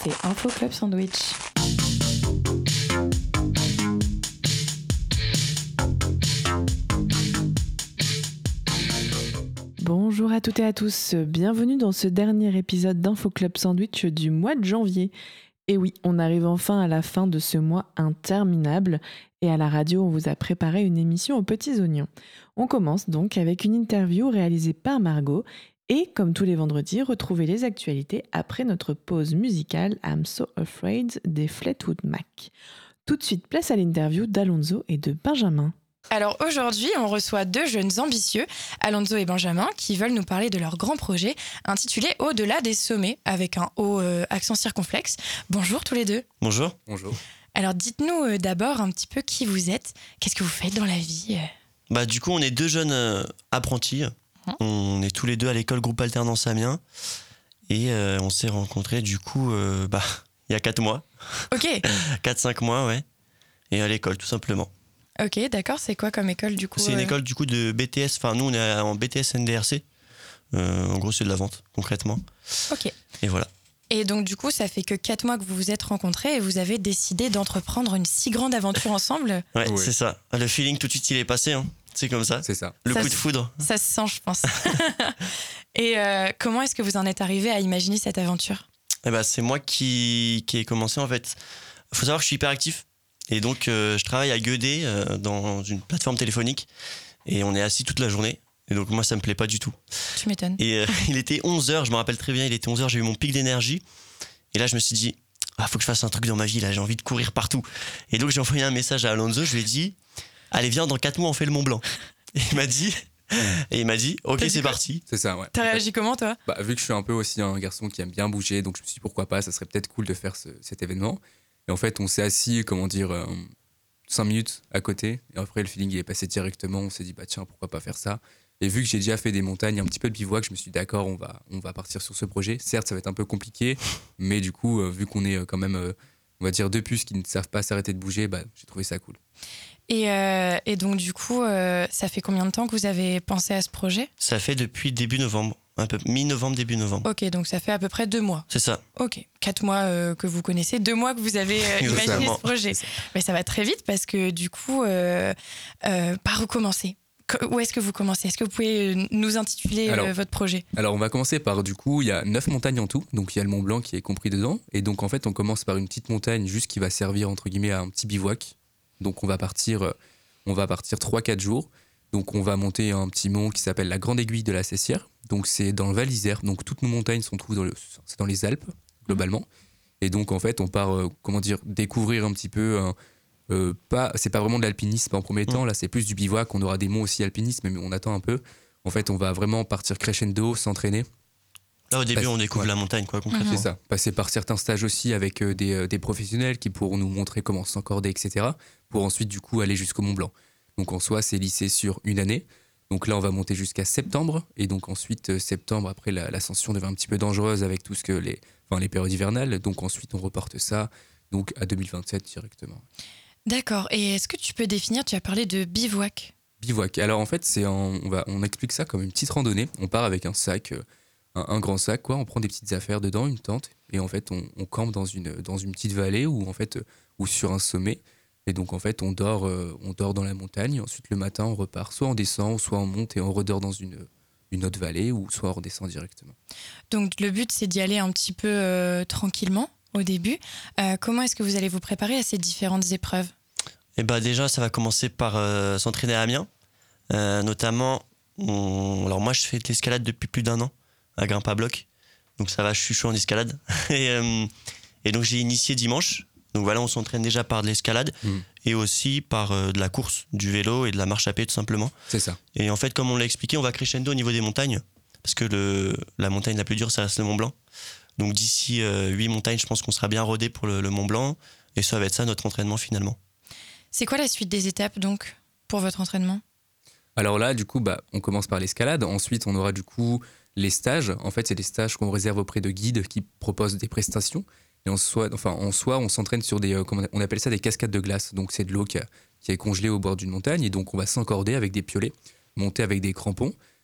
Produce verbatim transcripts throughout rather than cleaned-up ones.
c'est Info Club Sandwich. Bonjour à toutes et à tous, bienvenue dans ce dernier épisode d'Info Club Sandwich du mois de janvier. Et oui, on arrive enfin à la fin de ce mois interminable et à la radio, on vous a préparé une émission aux petits oignons. On commence donc avec une interview réalisée par Margot et, comme tous les vendredis, retrouvez les actualités après notre pause musicale I'm So Afraid des Fleetwood Mac. Tout de suite, place à l'interview d'Alonso et de Benjamin. Alors aujourd'hui, on reçoit deux jeunes ambitieux, Alonso et Benjamin, qui veulent nous parler de leur grand projet intitulé Au-delà des sommets, avec un haut euh, accent circonflexe. Bonjour tous les deux. Bonjour. Bonjour. Alors dites-nous euh, d'abord un petit peu qui vous êtes, qu'est-ce que vous faites dans la vie ? Bah du coup, on est deux jeunes euh, apprentis. Hum. On est tous les deux à l'école groupe alternance Amiens et euh, on s'est rencontrés du coup euh, bah il y a quatre mois. Ok. quatre cinq mois, ouais. Et à l'école tout simplement. Ok, d'accord. C'est quoi comme école du coup ? C'est une euh... école du coup de B T S. Enfin, nous on est en B T S N D R C. Euh, en gros, c'est de la vente concrètement. Ok. Et voilà. Et donc du coup, ça fait que quatre mois que vous vous êtes rencontrés et vous avez décidé d'entreprendre une si grande aventure ensemble. Ouais, Oui. c'est ça. Le feeling tout de suite il est passé. Hein. C'est comme ça. C'est ça. Le Ça coup se- de foudre. Ça se sent, je pense. Et euh, comment est-ce que vous en êtes arrivé à imaginer cette aventure ? Eh ben, c'est moi qui, qui ai commencé en fait. Il faut savoir que je suis hyper actif. Et donc, euh, je travaille à Gueudet euh, dans une plateforme téléphonique. Et on est assis toute la journée. Et donc, moi, ça me plaît pas du tout. Tu m'étonnes. Et euh, il était onze heures, je me rappelle très bien, il était onze heures, j'ai eu mon pic d'énergie. Et là, je me suis dit, ah, faut que je fasse un truc dans ma vie, là, j'ai envie de courir partout. Et donc, j'ai envoyé un message à Alonso, je lui ai dit, allez, viens, dans quatre mois, on fait le Mont Blanc. Et il m'a dit, et il m'a dit, ok, T'as dit c'est quoi ? parti. C'est ça, ouais. T'as réagi comment toi ? Bah, vu que je suis un peu aussi un garçon qui aime bien bouger, donc je me suis dit pourquoi pas, ça serait peut-être cool de faire ce- cet événement. Et en fait, on s'est assis, comment dire, euh, cinq minutes à côté. Et après, le feeling il est passé directement. On s'est dit, bah tiens, pourquoi pas faire ça. Et vu que j'ai déjà fait des montagnes, un petit peu de bivouac, je me suis dit, d'accord, on va, on va partir sur ce projet. Certes, ça va être un peu compliqué, mais du coup, euh, vu qu'on est euh, quand même, euh, on va dire, deux puces qui ne savent pas s'arrêter de bouger, bah, j'ai trouvé ça cool. et, euh, et donc du coup, euh, ça fait combien de temps que vous avez pensé à ce projet ? Ça fait depuis début novembre, un peu mi-novembre, début novembre. Ok, donc ça fait à peu près deux mois. C'est ça. Ok, quatre mois euh, que vous connaissez, deux mois que vous avez euh, imaginé Exactement. ce projet. Mais ça va très vite parce que du coup, euh, euh, par où commencer ? Co- Où est-ce que vous commencez ? Est-ce que vous pouvez euh, nous intituler euh, Alors, votre projet ? Alors, on va commencer par, du coup, il y a neuf montagnes en tout. Donc, il y a le Mont Blanc qui est compris dedans. Et donc, en fait, on commence par une petite montagne juste qui va servir, entre guillemets, à un petit bivouac. Donc, on va partir, euh, on va partir trois quatre jours. Donc, on va monter un petit mont qui s'appelle la Grande Aiguille de la Cessière. Donc, c'est dans le Val d'Isère. Donc, toutes nos montagnes sont trouvées dans, le, c'est dans les Alpes, globalement. Et donc, en fait, on part, euh, comment dire, découvrir un petit peu... euh, euh, pas, c'est pas vraiment de l'alpinisme en premier temps. Là, c'est plus du bivouac. On aura des monts aussi alpinisme, mais on attend un peu. En fait, on va vraiment partir crescendo, s'entraîner. Là, au début, Bah, on découvre ouais. la montagne, quoi, concrètement. C'est ça. Passer par certains stages aussi avec euh, des, euh, des professionnels qui pourront nous montrer comment s'encorder, et cetera. Pour ensuite, du coup, aller jusqu'au Mont Blanc. Donc, en soi, c'est lissé sur une année. Donc là, on va monter jusqu'à septembre. Et donc, ensuite, euh, septembre, après, la- l'ascension devient un petit peu dangereuse avec tout ce que les, enfin, les périodes hivernales. Donc, ensuite, on reporte ça donc, à deux mille vingt-sept directement. D'accord. Et est-ce que tu peux définir, tu as parlé de bivouac. Bivouac. Alors en fait, c'est un- on, va, on explique ça comme une petite randonnée. On part avec un sac, euh, un, un grand sac, quoi. On prend des petites affaires dedans, une tente, et en fait, on, on campe dans une, dans une petite vallée ou en fait, euh, ou sur un sommet. Et donc en fait, on dort, euh, on dort dans la montagne. Ensuite, le matin, on repart. Soit on descend, soit on monte et on redort dans une, une autre vallée, ou soit on redescend directement. Donc le but, c'est d'y aller un petit peu euh, tranquillement au début. Euh, comment est-ce que vous allez vous préparer à ces différentes épreuves ? Et bah déjà, ça va commencer par euh, s'entraîner à Amiens. Euh, notamment, on... alors moi, je fais de l'escalade depuis plus d'un an, à grimpe à bloc. Donc ça va, je suis chaud en escalade. et, euh, et donc j'ai initié dimanche. Donc voilà, on s'entraîne déjà par de l'escalade Mm. et aussi par euh, de la course, du vélo et de la marche à pied tout simplement. C'est ça. Et en fait, comme on l'a expliqué, on va crescendo au niveau des montagnes. Parce que le, la montagne la plus dure, ça reste le Mont Blanc. Donc d'ici euh, huit montagnes, je pense qu'on sera bien rodé pour le, le Mont Blanc. Et ça va être ça notre entraînement finalement. C'est quoi la suite des étapes donc pour votre entraînement ? Alors là, du coup, bah, on commence par l'escalade. Ensuite, on aura du coup les stages. En fait, c'est des stages qu'on réserve auprès de guides qui proposent des prestations. Et en soi, enfin, en soi on s'entraîne sur des, euh, comment on appelle ça, des cascades de glace. Donc, c'est de l'eau qui, a- qui est congelée au bord d'une montagne. Et donc, on va s'encorder avec des piolets, monter avec des crampons.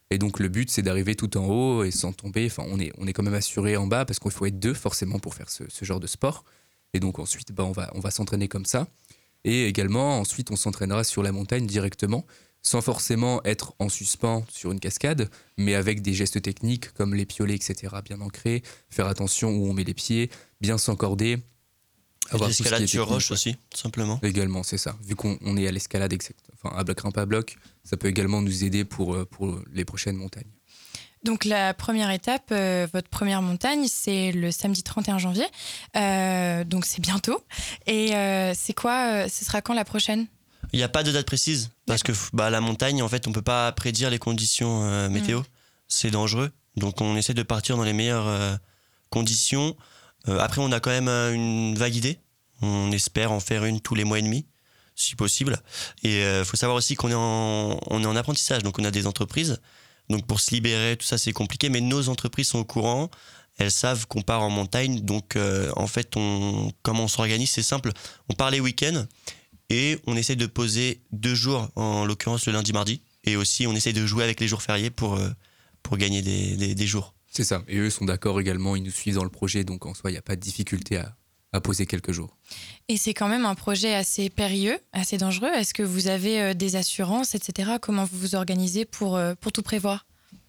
Et donc le but c'est d'arriver tout en haut et sans tomber. Enfin, on est, on est quand même assuré en bas parce qu'il faut être deux forcément pour faire ce, ce genre de sport. Et donc ensuite, bah, on va, on va s'entraîner comme ça. Et également, ensuite, on s'entraînera sur la montagne directement, sans forcément être en suspens sur une cascade, mais avec des gestes techniques comme les piolets, et cetera, bien ancrés, faire attention où on met les pieds, bien s'encorder. L'escalade sur roche aussi, tout simplement. Également, c'est ça. Vu qu'on on est à l'escalade, exact, enfin à bloc grimpe à bloc, ça peut également nous aider pour, pour les prochaines montagnes. Donc la première étape, euh, votre première montagne, c'est le samedi trente et un janvier, euh, donc c'est bientôt. Et euh, c'est quoi, euh, ce sera quand la prochaine ? Il n'y a pas de date précise, parce que bah, la montagne, en fait, on ne peut pas prédire les conditions euh, météo. Mmh. C'est dangereux, donc on essaie de partir dans les meilleures euh, conditions. Euh, après, on a quand même euh, une vague idée. On espère en faire une tous les mois et demi, si possible. Et il euh, faut savoir aussi qu'on est en, on est en apprentissage, donc on a des entreprises. Donc pour se libérer, tout ça, c'est compliqué. Mais nos entreprises sont au courant. Elles savent qu'on part en montagne. Donc euh, en fait, on, comment on s'organise, c'est simple. On part les week-ends et on essaie de poser deux jours, en l'occurrence le lundi, mardi. Et aussi, on essaie de jouer avec les jours fériés pour, euh, pour gagner des, des, des jours. C'est ça. Et eux sont d'accord également. Ils nous suivent dans le projet. Donc en soi, il n'y a pas de difficulté à... à poser quelques jours. Et c'est quand même un projet assez périlleux, assez dangereux. Est-ce que vous avez euh, des assurances, et cetera. Comment vous vous organisez pour, euh, pour tout prévoir ?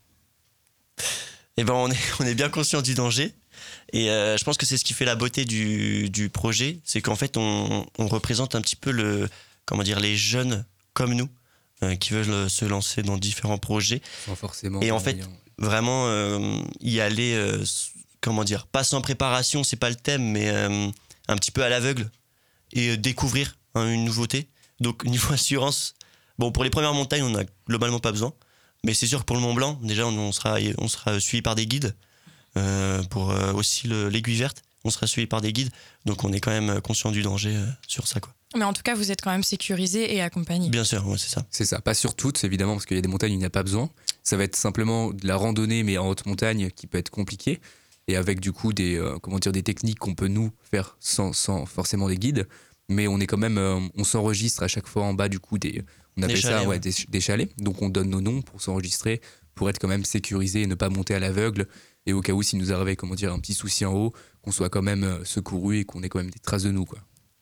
Eh ben, on est, on est bien conscient du danger. Et euh, je pense que c'est ce qui fait la beauté du, du projet. C'est qu'en fait, on, on représente un petit peu le, comment dire, les jeunes comme nous euh, qui veulent se lancer dans différents projets. Sans forcément. Et en fait, moyen. vraiment, euh, y aller... Euh, comment dire, pas sans préparation, c'est pas le thème, mais euh, un petit peu à l'aveugle et euh, découvrir hein, une nouveauté. Donc niveau assurance, bon pour les premières montagnes on n'a globalement pas besoin, mais c'est sûr que pour le Mont Blanc, déjà on, on sera on sera suivi par des guides euh, pour euh, aussi le, l'aiguille verte, on sera suivi par des guides, donc on est quand même conscient du danger euh, sur ça quoi. Mais en tout cas, vous êtes quand même sécurisé et accompagné. Bien sûr, ouais, c'est ça. C'est ça, pas sur toutes évidemment parce qu'il y a des montagnes où il n'y a pas besoin. Ça va être simplement de la randonnée mais en haute montagne qui peut être compliquée. Et avec du coup des, euh, comment dire, des techniques qu'on peut nous faire sans, sans forcément des guides. Mais on est quand même, euh, on s'enregistre à chaque fois en bas du coup des, on appelle des chalets, ça ouais, ouais. des, des chalets. Donc on donne nos noms pour s'enregistrer, pour être quand même sécurisé et ne pas monter à l'aveugle. Et au cas où s'il nous arrivait, comment dire, un petit souci en haut, qu'on soit quand même euh, secouru et qu'on ait quand même des traces de nous quoi.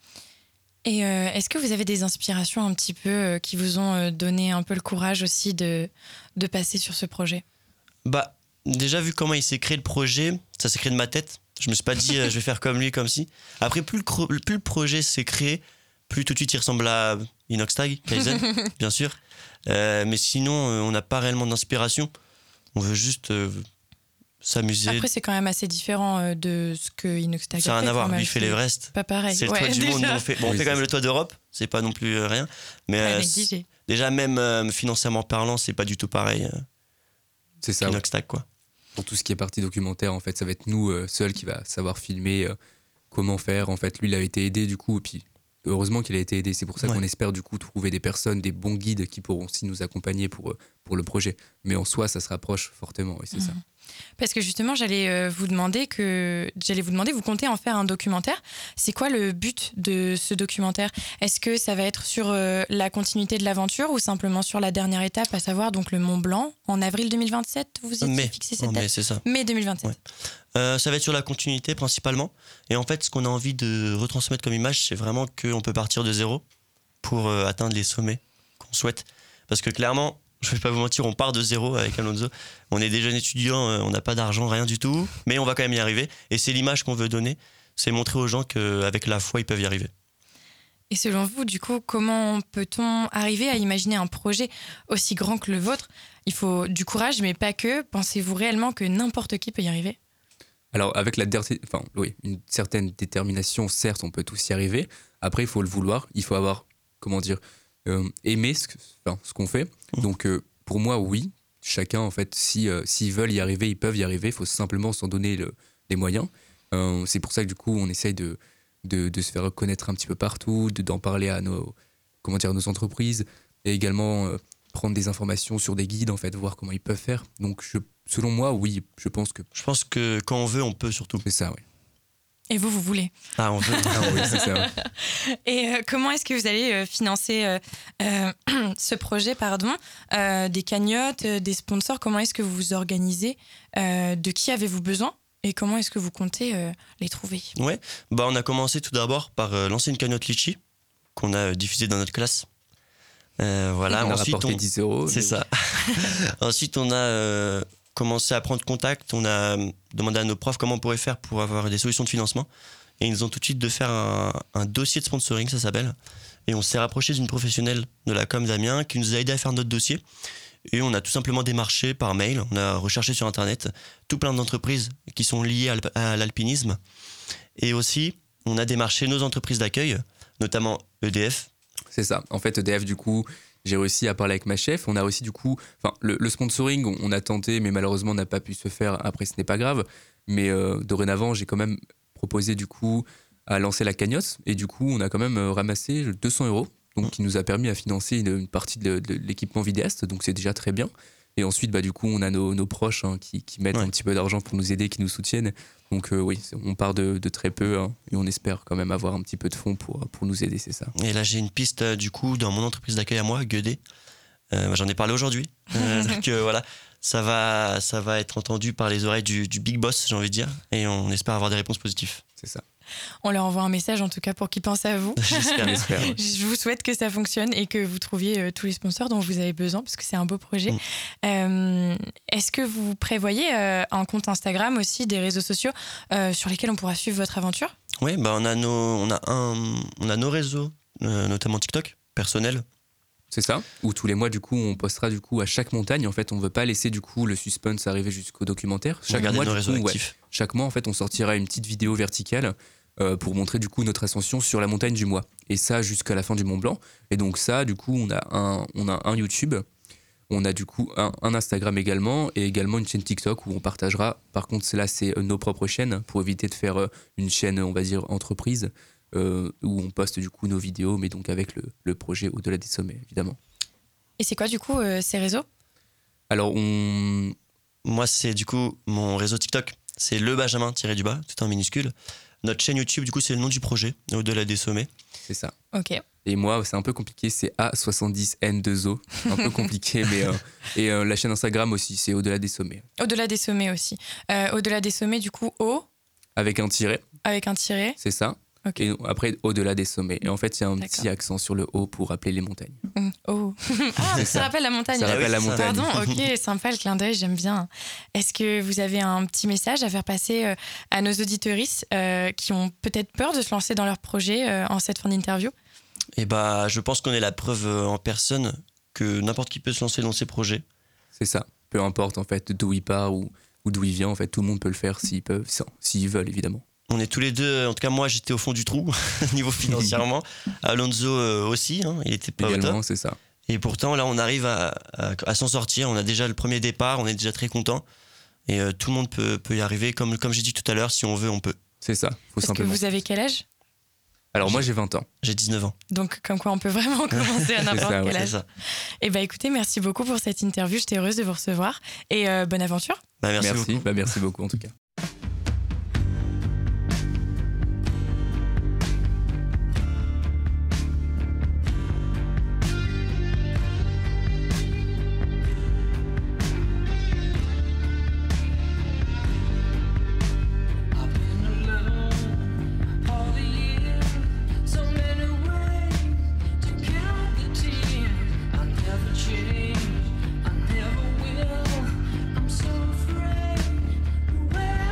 Et euh, est-ce que vous avez des inspirations un petit peu euh, qui vous ont euh, donné un peu le courage aussi de, de passer sur ce projet ? Bah déjà vu comment il s'est créé le projet, ça s'est créé de ma tête. Je me suis pas dit euh, je vais faire comme lui, comme si. Après plus le, cro- plus le projet s'est créé, plus tout de suite il ressemble à Inoxtag, Kaizen, bien sûr. Euh, mais sinon euh, on n'a pas réellement d'inspiration. On veut juste euh, s'amuser. Après c'est quand même assez différent euh, de ce que Inoxtag a fait. Ça n'a rien à voir. quand même. Lui fait l'Everest. Pas pareil. C'est le Ouais, toit du déjà. monde. Nous, on fait, bon, on Oui, fait quand c'est même le toit d'Europe. C'est pas non plus euh, rien. Mais Pas euh, négligé. déjà même euh, financièrement parlant, c'est pas du tout pareil. Euh, C'est ça. Ouais. Inoxtag quoi. Pour tout ce qui est partie documentaire, en fait, ça va être nous euh, seuls qui va savoir filmer, euh, comment faire. En fait, lui, il a été aidé du coup, et puis heureusement qu'il a été aidé. C'est pour ça Ouais. qu'on espère du coup trouver des personnes, des bons guides qui pourront aussi nous accompagner pour, euh, pour le projet. Mais en soi, ça se rapproche fortement, oui, c'est Mhm. ça. Parce que justement, j'allais euh, vous demander que j'allais vous demander, vous comptez en faire un documentaire. C'est quoi le but de ce documentaire ? Est-ce que ça va être sur euh, la continuité de l'aventure ou simplement sur la dernière étape, à savoir donc le Mont Blanc en avril deux mille vingt-sept ? Vous étiez Mais, fixé cette oh, date ? mais c'est ça. Mai deux mille vingt-sept. Ouais. Euh, ça va être sur la continuité principalement. Et en fait, ce qu'on a envie de retransmettre comme image, c'est vraiment qu'on peut partir de zéro pour euh, atteindre les sommets qu'on souhaite. Parce que clairement, je vais pas vous mentir, on part de zéro avec Alonso. On est des jeunes étudiants, euh, on n'a pas d'argent, rien du tout, mais on va quand même y arriver. Et c'est l'image qu'on veut donner, c'est montrer aux gens qu'avec la foi, ils peuvent y arriver. Et selon vous, du coup, comment peut-on arriver à imaginer un projet aussi grand que le vôtre ? Il faut du courage, mais pas que. Pensez-vous réellement que n'importe qui peut y arriver ? Alors, avec la der- enfin, oui, une certaine détermination, certes, on peut tous y arriver. Après, il faut le vouloir. Il faut avoir, comment dire, euh, aimer ce, que- enfin, ce qu'on fait. Mmh. Donc, euh, pour moi, oui. Chacun, en fait, si, euh, s'ils veulent y arriver, ils peuvent y arriver. Il faut simplement s'en donner le- les moyens. Euh, c'est pour ça que, du coup, on essaye de, de, de se faire reconnaître un petit peu partout, de, d'en parler à nos, comment dire, nos entreprises et également euh, prendre des informations sur des guides, en fait, voir comment ils peuvent faire. Donc, je, selon moi, oui, je pense que Je pense que quand on veut, on peut surtout. c'est ça, oui. Et vous, vous voulez. Ah, on veut. Ah oui, c'est ça. Et euh, comment est-ce que vous allez euh, financer euh, euh, ce projet, pardon, euh, des cagnottes, euh, des sponsors? Comment est-ce que vous vous organisez? euh, De qui avez-vous besoin? Et comment est-ce que vous comptez euh, les trouver? Ouais, bah, on a commencé tout d'abord par euh, lancer une cagnotte Litchi qu'on a euh, diffusée dans notre classe. Euh, voilà. On a Ensuite, rapporté on... dix euros. C'est ça. Ensuite, on a euh, commencé à prendre contact. On a demandé à nos profs comment on pourrait faire pour avoir des solutions de financement. Et ils nous ont tout de suite de faire un, un dossier de sponsoring, ça s'appelle. Et on s'est rapproché d'une professionnelle de la com d'Amiens qui nous a aidé à faire notre dossier. Et on a tout simplement démarché par mail. On a recherché sur Internet tout plein d'entreprises qui sont liées à l'alpinisme. Et aussi, on a démarché nos entreprises d'accueil, notamment E D F. C'est ça. En fait, E D F, du coup, j'ai réussi à parler avec ma chef. On a aussi, du coup, enfin, le, le sponsoring, on, on a tenté, mais malheureusement, on n'a pas pu se faire. Après, ce n'est pas grave. Mais euh, dorénavant, j'ai quand même proposé, du coup, à lancer la cagnotte. Et du coup, on a quand même ramassé deux cents euros, donc qui nous a permis à financer une, une partie de, de l'équipement vidéaste. Donc, c'est déjà très bien. Et ensuite, bah, du coup, on a nos, nos proches hein, qui, qui mettent ouais. un petit peu d'argent pour nous aider, qui nous soutiennent. Donc euh, oui, on part de, de très peu hein, et on espère quand même avoir un petit peu de fonds pour, pour nous aider, c'est ça. Et là, j'ai une piste euh, du coup dans mon entreprise d'accueil à moi, Guedé. Euh, j'en ai parlé aujourd'hui. Euh, donc euh, voilà, ça va, ça va être entendu par les oreilles du, du big boss, j'ai envie de dire. Et on espère avoir des réponses positives. C'est ça. On leur envoie un message en tout cas pour qu'ils pensent à vous. J'espère, j'espère. Ouais. Je vous souhaite que ça fonctionne et que vous trouviez euh, tous les sponsors dont vous avez besoin parce que c'est un beau projet. Mm. Euh, est-ce que vous prévoyez euh, un compte Instagram aussi, des réseaux sociaux euh, sur lesquels on pourra suivre votre aventure? Oui, bah on a nos, on a un, on a nos réseaux, euh, notamment TikTok, personnels. C'est ça, où tous les mois, du coup, on postera du coup à chaque montagne. En fait, on ne veut pas laisser du coup le suspense arriver jusqu'au documentaire. Chaque mois, nos du réseaux coup, ouais, actifs. chaque mois, en fait, on sortira une petite vidéo verticale euh, pour montrer du coup notre ascension sur la montagne du mois. Et ça, jusqu'à la fin du Mont Blanc. Et donc ça, du coup, on a un, on a un YouTube, on a du coup un, un Instagram également, et également une chaîne TikTok où on partagera. Par contre, là, c'est nos propres chaînes pour éviter de faire une chaîne, on va dire, entreprise, euh, où on poste du coup nos vidéos, mais donc avec le, le projet Au-delà des sommets, évidemment. Et c'est quoi du coup euh, ces réseaux? Alors on... Moi c'est du coup mon réseau TikTok, c'est le Benjamin tiré du bas, tout en minuscule. Notre chaîne YouTube du coup c'est le nom du projet, Au-delà des sommets. C'est ça. Ok. Et moi c'est un peu compliqué, c'est A soixante-dix N deux O, un peu compliqué mais euh, et euh, la chaîne Instagram aussi c'est Au-delà des sommets. Au-delà des sommets aussi. Euh, Au-delà des sommets du coup O. Avec un tiret. Avec un tiret. C'est ça. Okay. Et après, Au-delà des sommets. Et en fait, il y a un D'accord. petit accent sur le haut pour rappeler les montagnes. Mmh. Oh. Ah, ça, ça rappelle la montagne. Ça rappelle oui, la ça. montagne. Pardon, ok, sympa le clin d'œil, j'aime bien. Est-ce que vous avez un petit message à faire passer euh, à nos auditeuristes euh, qui ont peut-être peur de se lancer dans leur projet euh, en cette fin d'interview? Et bah, je pense qu'on est la preuve en personne que n'importe qui peut se lancer dans ses projets. C'est ça. Peu importe en fait d'où il part ou, ou d'où il vient, en fait, tout le monde peut le faire s'ils peuvent, s'ils veulent évidemment. On est tous les deux, en tout cas moi j'étais au fond du trou, niveau financièrement. Alonso euh, aussi, hein, il était pas Également, au top. c'est ça. Et pourtant là on arrive à, à, à s'en sortir, on a déjà le premier départ, on est déjà très content. Et euh, tout le monde peut, peut y arriver, comme, comme j'ai dit tout à l'heure, si on veut on peut. C'est ça, faut Parce simplement. que vous avez quel âge? Alors moi j'ai vingt ans. J'ai dix-neuf ans. Donc comme quoi on peut vraiment commencer à n'importe ça, quel ouais, âge. Et bah écoutez, merci beaucoup pour cette interview, j'étais heureuse de vous recevoir. Et euh, bonne aventure. Bah, merci, merci. beaucoup. Bah, merci beaucoup en tout cas. I'm so afraid where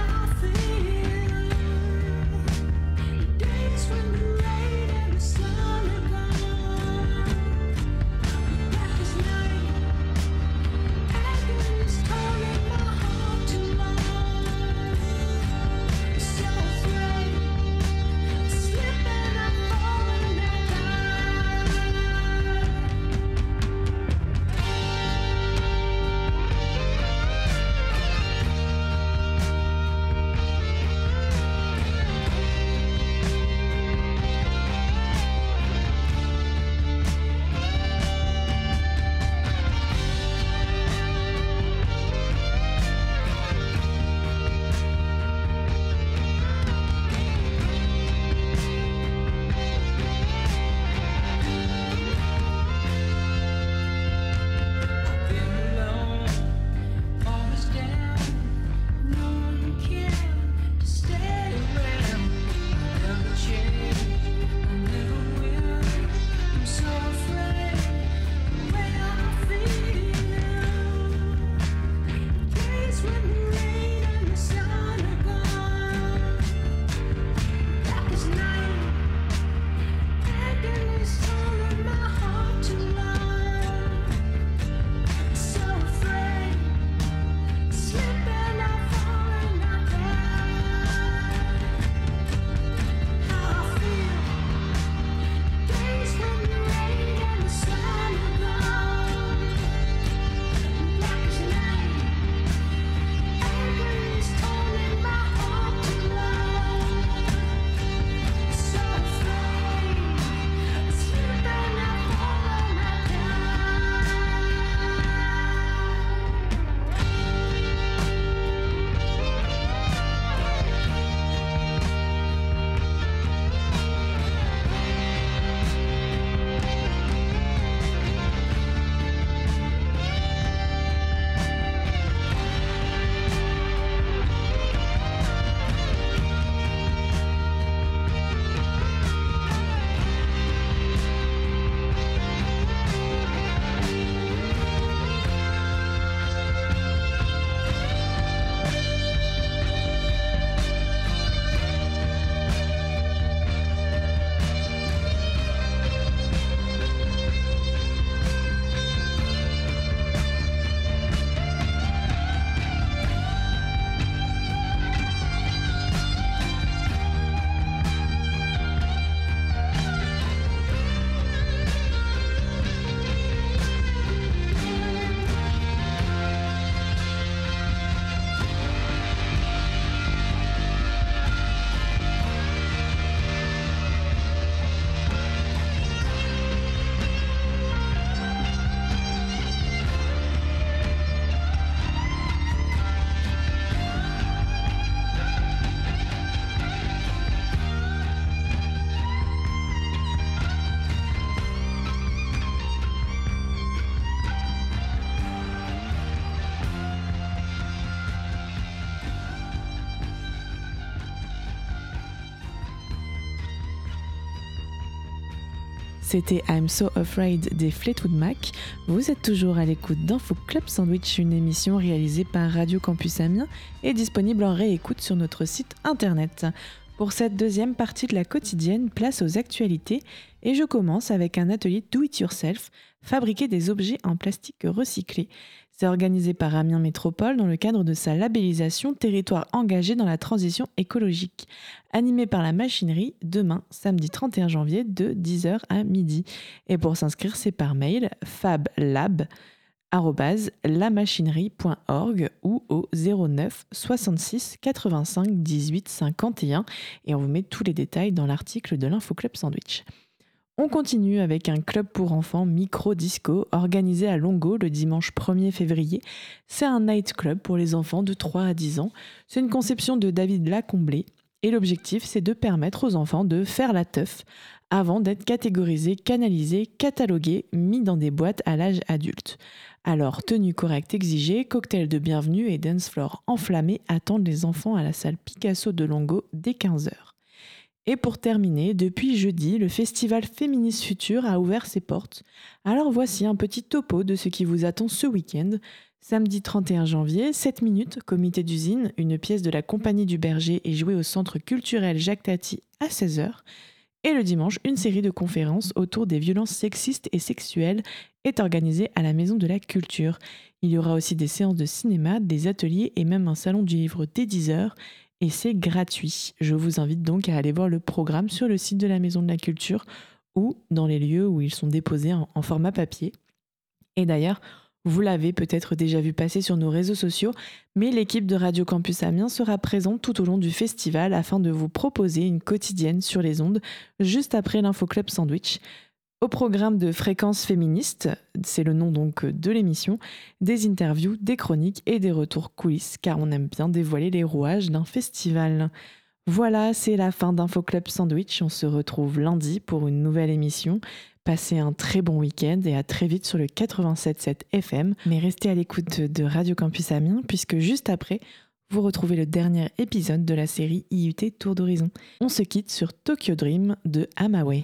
C'était I'm So Afraid des Fleetwood Mac. Vous êtes toujours à l'écoute d'Info Club Sandwich, une émission réalisée par Radio Campus Amiens et disponible en réécoute sur notre site internet. Pour cette deuxième partie de la quotidienne, place aux actualités et je commence avec un atelier Do It Yourself, fabriquer des objets en plastique recyclé. C'est organisé par Amiens Métropole dans le cadre de sa labellisation Territoire engagé dans la transition écologique. Animé par la machinerie, demain, samedi trente et un janvier, de dix heures à midi. Et pour s'inscrire, c'est par mail fablab arobase lamachinerie point org ou au zéro neuf soixante-six quatre-vingt-cinq dix-huit cinquante et un. Et on vous met tous les détails dans l'article de l'Info Club Sandwich. On continue avec un club pour enfants micro-disco organisé à Longo le dimanche premier février. C'est un night club pour les enfants de trois à dix ans. C'est une conception de David Lacomblé et l'objectif c'est de permettre aux enfants de faire la teuf avant d'être catégorisés, canalisés, catalogués, mis dans des boîtes à l'âge adulte. Alors, tenue correcte exigée, cocktail de bienvenue et dance floor enflammé attendent les enfants à la salle Picasso de Longo dès quinze heures. Et pour terminer, depuis jeudi, le festival Féministe Futur a ouvert ses portes. Alors voici un petit topo de ce qui vous attend ce week-end. Samedi trente et un janvier, sept minutes, comité d'usine, une pièce de la Compagnie du Berger est jouée au centre culturel Jacques Tati à seize heures. Et le dimanche, une série de conférences autour des violences sexistes et sexuelles est organisée à la Maison de la Culture. Il y aura aussi des séances de cinéma, des ateliers et même un salon du livre dès dix heures. Et c'est gratuit. Je vous invite donc à aller voir le programme sur le site de la Maison de la Culture ou dans les lieux où ils sont déposés en, en format papier. Et d'ailleurs, vous l'avez peut-être déjà vu passer sur nos réseaux sociaux, mais l'équipe de Radio Campus Amiens sera présente tout au long du festival afin de vous proposer une quotidienne sur les ondes juste après l'Info Club Sandwich. Au programme de Fréquences Féministes, c'est le nom donc de l'émission, des interviews, des chroniques et des retours coulisses, car on aime bien dévoiler les rouages d'un festival. Voilà, c'est la fin d'Info Club Sandwich. On se retrouve lundi pour une nouvelle émission. Passez un très bon week-end et à très vite sur le quatre-vingt-sept virgule sept F M. Mais restez à l'écoute de Radio Campus Amiens, puisque juste après, vous retrouvez le dernier épisode de la série I U T Tour d'Horizon. On se quitte sur Tokyo Dream de Amawe.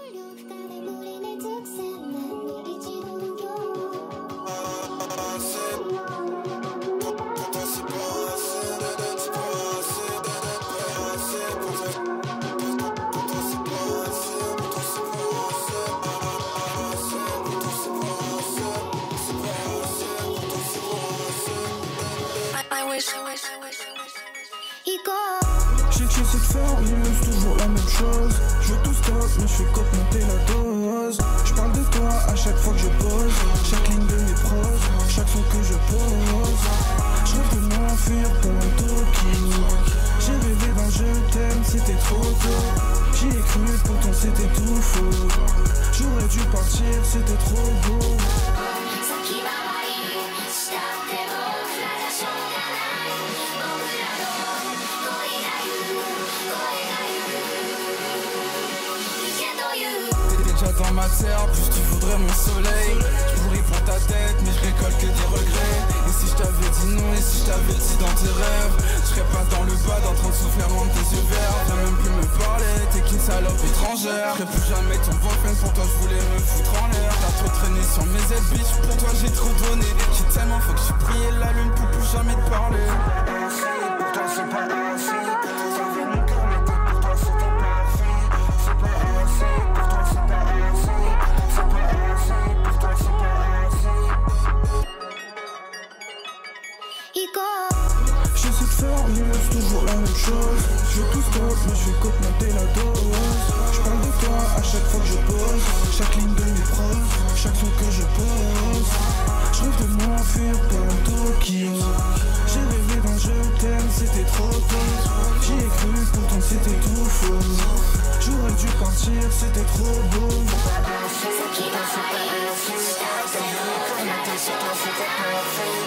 J'ai que j'essaie de faire mieux, c'est toujours la même chose. Je veux tout stop, mais je fais qu'augmenter la dose. Je parle de toi à chaque fois que je pose. Chaque ligne de mes proses, chaque son que je pose. Je rêve de m'enfuir pour un Tokyo. J'ai rêvé d'un je t'aime, c'était trop tôt. J'y ai cru, pourtant c'était tout faux. J'aurais dû partir, c'était trop beau. Dans ma terre, plus tu voudrais mon soleil. Je pourris pour ta tête, mais je récolte que des regrets. Et si je t'avais dit non, et si je t'avais dit dans tes rêves, je serais pas dans le bad en train de souffrir loin de tes yeux verts. Viens même plus me parler, t'es qu'une salope étrangère. Je serais plus jamais ton boyfriend, pour toi je voulais me foutre en l'air. T'as trop traîné sur mes ailes, bitch, pour toi j'ai trop donné. J'ai tellement faut que je prie la lune pour plus jamais te parler. Pour toi c'est pas assez, ça fait mon cœur, mais pour toi c'était pas assez. C'est pas assez, pour toi c'est pas assez. J'essaie de faire mieux, c'est toujours la même chose. Je veux tout stop, mais je vais qu'augmenter la dose. Je parle de toi à chaque fois que je pose. Chaque ligne de mes proses, chaque son que je pose. Je rêve de m'enfuir pour un Tokyo. J'ai rêvé d'un je t'aime, c'était trop tôt. J'y ai cru, pourtant c'était tout faux. J'aurais dû partir, c'était trop beau. C'est qui va faire, c'est pas assez. T'as vu, comme la tête sur toi, c'était parfait.